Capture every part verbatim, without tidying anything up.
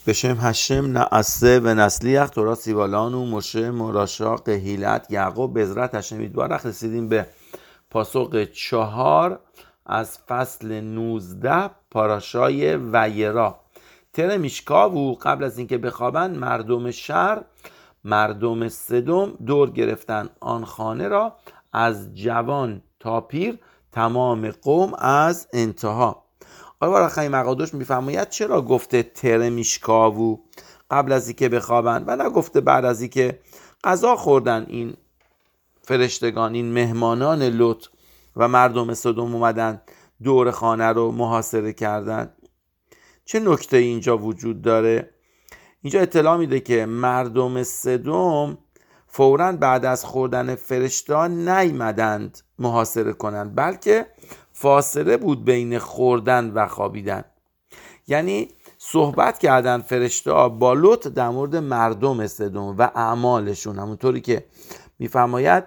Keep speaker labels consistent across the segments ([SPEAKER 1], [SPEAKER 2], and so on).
[SPEAKER 1] בשם هشم نعسه و نسلیخ تورا سیوالان و مشه مراشا قهیلت یعقوب بذرت هشم یتبارک. رسیدیم به پاسخ چهار از فصل نوزده پاراشای ویرا. تر میشکاو، قبل از اینکه بخوابند مردم شهر، مردم سدوم دور گرفتن آن خانه را، از جوان تا پیر، تمام قوم از انتها. آقای بارخی مقادش میفرماید چرا گفته تر میشکاو قبل از اینکه بخوابند و نگفته بعد از اینکه غذا خوردن این فرشتگان، این مهمانان لوط و مردم سدوم اومدن دور خانه رو محاصره کردن؟ چه نکته اینجا وجود داره؟ اینجا اطلاع میده که مردم سدوم فوراً بعد از خوردن فرشته نیامدند محاصره کنند، بلکه فاصله بود بین خوردن و خوابیدن. یعنی صحبت کردن فرشته با لوط در مورد مردم سدوم و اعمالشون، همونطوری که میفرماید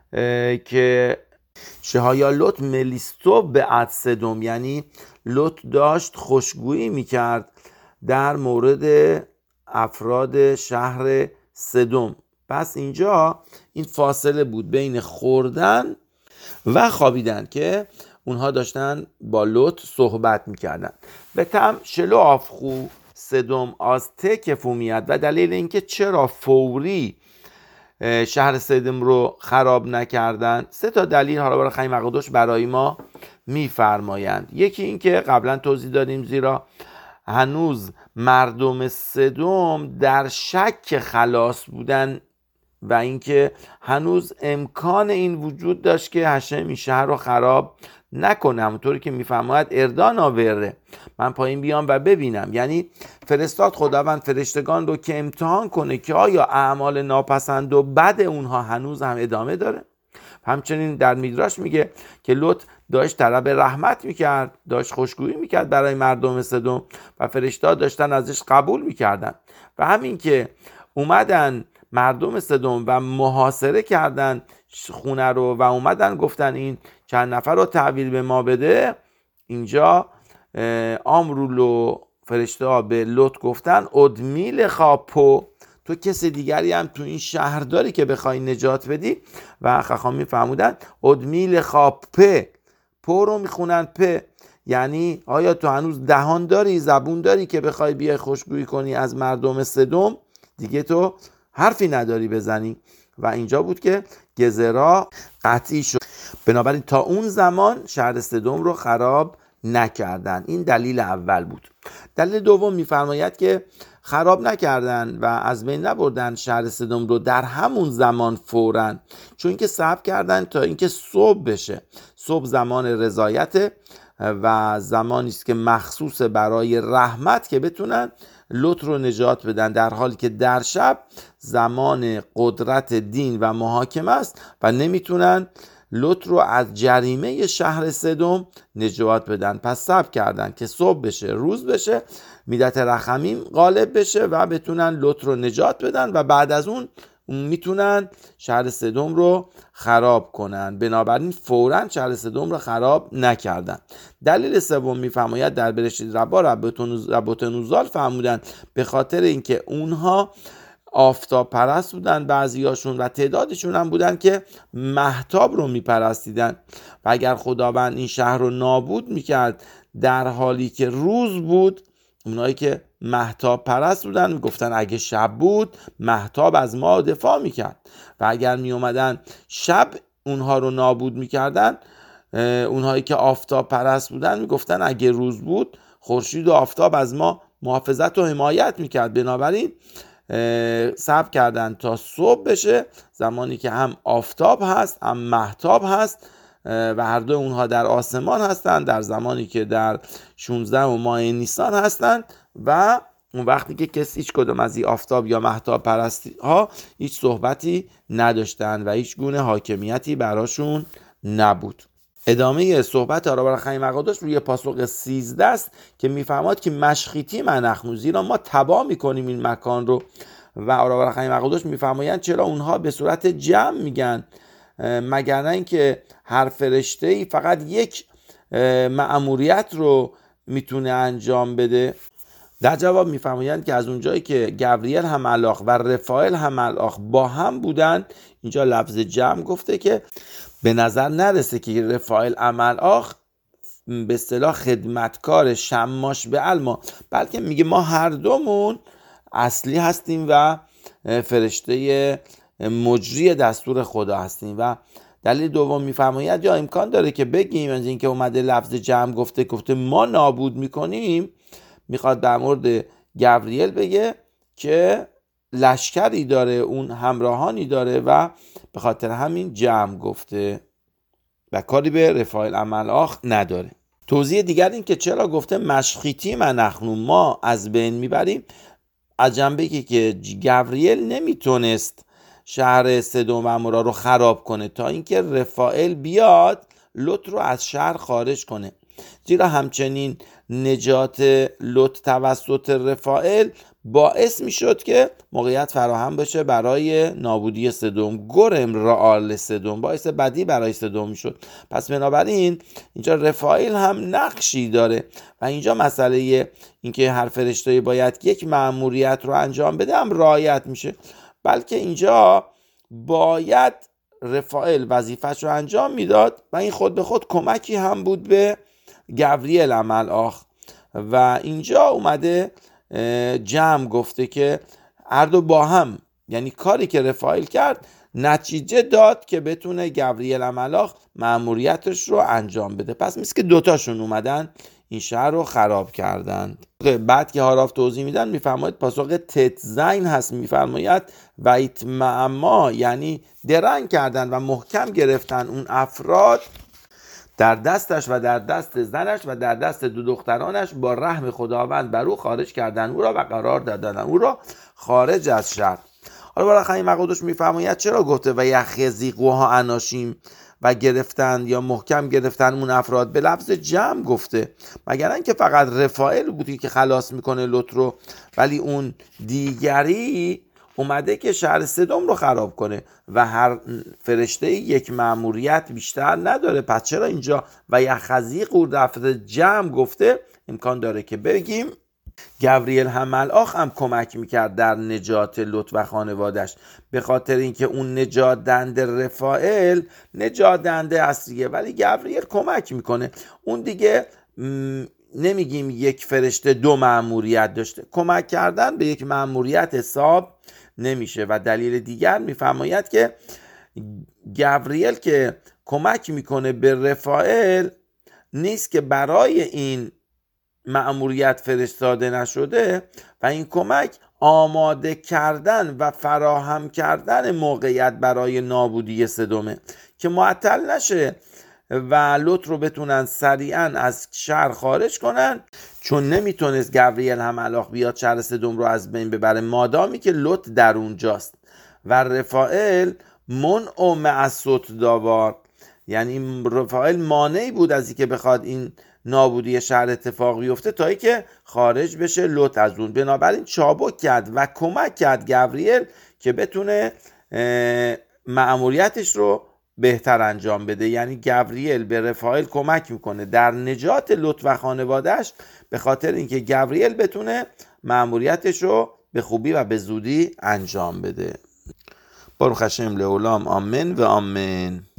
[SPEAKER 1] که شهایا لوط ملیستو به عد سدوم، یعنی لوط داشت خوشگویی میکرد در مورد افراد شهر سدوم. پس اینجا این فاصله بود بین خوردن و خوابیدن که اونها داشتن با لوط صحبت میکردن. به تم شلو آفخو سدوم از تکفومیت، و دلیل اینکه چرا فوری شهر سدوم رو خراب نکردن، سه تا دلیل حالا برای خیلی مقادش برای ما میفرمایند. یکی این که قبلا توضیح دادیم، زیرا هنوز مردم سدوم در شک خلاص بودن و اینکه هنوز امکان این وجود داشت که هشم این شهر رو خراب نکنه. همونطوری که میفرماید اردان آوره، من پایین بیام و ببینم. یعنی فرستاد خداوند فرشتگان رو که امتحان کنه که آیا اعمال ناپسند و بد اونها هنوز هم ادامه داره. همچنین در میدراش میگه که لوط داشت طلب رحمت میکرد، داشت خوشگویی میکرد برای مردم سدوم و فرشته‌ها داشتن ازش قبول میکردن، و همین که اومدن مردم سدوم و محاصره کردن خونه رو و اومدن گفتن این چند نفر رو تحویل به ما بده، اینجا آمرولو فرشته ها به لوط گفتن ادمیل خاپو، تو کسی دیگری هم تو این شهر داری که بخوای نجات بدی؟ و خخامی فرمودن ادمیل خاپه، پو رو میخونن په، یعنی آیا تو هنوز دهان داری، زبون داری که بخوای بیای خوشگویی کنی از مردم سدوم؟ دیگه تو حرفی نداری بزنی. و اینجا بود که گزرا قطعی شد. بنابراین تا اون زمان شهر سدوم رو خراب نکردن. این دلیل اول بود. دلیل دوم میفرماید که خراب نکردن و از بین نبردن شهر سدوم رو در همون زمان فوراً، چون اینکه صبر کردن تا اینکه صبح بشه. صبح زمان رضایت و زمانی است که مخصوص برای رحمت که بتونن لوط رو نجات بدن، در حالی که در شب زمان قدرت دین و محاکمه است و نمیتونن لوط رو از جریمه شهر سدوم نجات بدن. پس صبر کردن که صبح بشه، روز بشه، میدت رحمیم غالب بشه و بتونن لوط رو نجات بدن و بعد از اون میتونن شهر سدوم رو خراب کنن. بنابراین فوراً شهر سدوم رو خراب نکردن. دلیل سوم میفرماید در برشید ربا ربوتنوزال فرمودن به خاطر اینکه اونها آفتاب پرست بودن بعضیاشون و تعدادشون هم بودن که مهتاب رو میپرستیدن، و اگر خداوند این شهر رو نابود میکرد در حالی که روز بود، اونایی که مهتاب پرست بودن میگفتن اگه شب بود مهتاب از ما دفاع میکرد، و اگر میومدن شب اونها رو نابود میکردن، اونهایی که آفتاب پرست بودن میگفتن اگه روز بود خورشید و آفتاب از ما محافظت و حمایت میکرد. بنابراین صبر کردن تا صبح بشه، زمانی که هم آفتاب هست هم مهتاب هست و هر دو اونها در آسمان هستند، در زمانی که در شانزده و ماه نیسان هستند، و اون وقتی که کسی هیچ کدوم از این آفتاب یا مهتاب پرستی ها هیچ صحبتی نداشتند و هیچ گونه حاکمیتی براشون نبود. ادامه صحبت آرابر خیلی مقادش روی پاسخ سیزده است که میفرماد که مشخیتی منخنو، زیرا ما تباه میکنیم این مکان رو. و آرابر خیلی مقادش میفرمایند چرا اونها به صورت جمع میگن، مگر نه اینکه هر فرشته‌ای فقط یک مأموریت رو میتونه انجام بده. در جواب میفرمایند که از اونجایی که گبریل هم ملاخ و رفائیل هم ملاخ با هم بودن، اینجا لفظ جمع گفته که به نظر نرسه که رفائیل ملاخ به اصطلاح خدمتکار شماش به علما، بلکه میگه ما هر دومون اصلی هستیم و فرشته مجری دستور خدا هستیم. و دلیل دوم میفرماید یا امکان داره که بگیم از اینکه اومده لفظ جمع گفته گفته ما نابود میکنیم، میخواد در مورد گبریل بگه که لشکری داره، اون همراهانی داره و به خاطر همین جمع گفته و کاری به رفائیل ملاخ نداره. توضیح دیگر این که چرا گفته مشخیتی منخنو، ما از بین میبریم، از جنبه که گبریل نمیتونست شهر سدوم و عمورا رو خراب کنه تا اینکه رفائیل بیاد لوط رو از شهر خارج کنه، زیرا همچنین نجات لوط توسط رفائیل باعث میشد که موقعیت فراهم بشه برای نابودی سدوم، گرم رعال سدوم، باعث بدی برای سدوم میشد. پس بنابراین اینجا رفائیل هم نقشی داره و اینجا مسئله اینکه هر فرشته‌ای باید یک مأموریت رو انجام بده هم رعایت میشه، بلکه اینجا باید رفائیل وظیفه‌ش رو انجام میداد و این خود به خود کمکی هم بود به گبریل ملاخ. و اینجا اومده جمع گفته که هر دو با هم، یعنی کاری که رفائیل کرد نتیجه داد که بتونه گبریل ملاخ مأموریتش رو انجام بده. پس مثل که دوتاشون اومدن این شهر رو خراب کردند. بعد که هاراف توضیح میدن میفرماید پاسخ تت زین هست، میفرماید و ایتمعما، یعنی درنگ کردن و محکم گرفتن اون افراد در دستش و در دست زنش و در دست دو دخترانش، با رحم خداوند بر او خارج کردن او را و قرار دادن او را خارج از شهر. حالا برای خیلی مقادش میفرماید چرا گفته و یخزیقوها اناشیم و گرفتن یا محکم گرفتن اون افراد، به لفظ جمع گفته، مگر اینکه فقط رفائیل بودی که خلاص میکنه لوط رو، ولی اون دیگری اومده که شهر سدوم رو خراب کنه و هر فرشته یک مأموریت بیشتر نداره. پس چرا اینجا و یخزیق او لفظ جمع گفته؟ امکان داره که بگیم گبریل هم ملاخ هم کمک میکرد در نجات لوط و خانوادش، به خاطر اینکه اون نجات دهنده رفائیل نجات دهنده اصلیه، ولی گبریل کمک میکنه. اون دیگه م... نمیگیم یک فرشته دو مأموریت داشته، کمک کردن به یک مأموریت حساب نمیشه. و دلیل دیگر میفرماید که گبریل که کمک میکنه به رفائیل نیست که برای این مأموریت فرستاده نشده و این کمک آماده کردن و فراهم کردن موقعیت برای نابودی سدومه که معطل نشه و لوط رو بتونن سریعا از شهر خارج کنن، چون نمیتونست گبریل هم ملاخ بیاد شهر سدوم رو از بین ببره مادامی که لوط در اونجاست و رفائیل منع مع صوت داوار، یعنی رفائیل مانعی بود از اینکه بخواد این نابودی شهر اتفاق بیفته تا اینکه خارج بشه لوط از اون. بنابراین چابک کرد و کمک کرد گبریل که بتونه مأموریتش رو بهتر انجام بده. یعنی گبریل به رفائیل کمک میکنه در نجات لوط و خانوادهش، به خاطر اینکه گبریل بتونه مأموریتش رو به خوبی و به زودی انجام بده. باروخ هشم لعولام، آمین و آمین.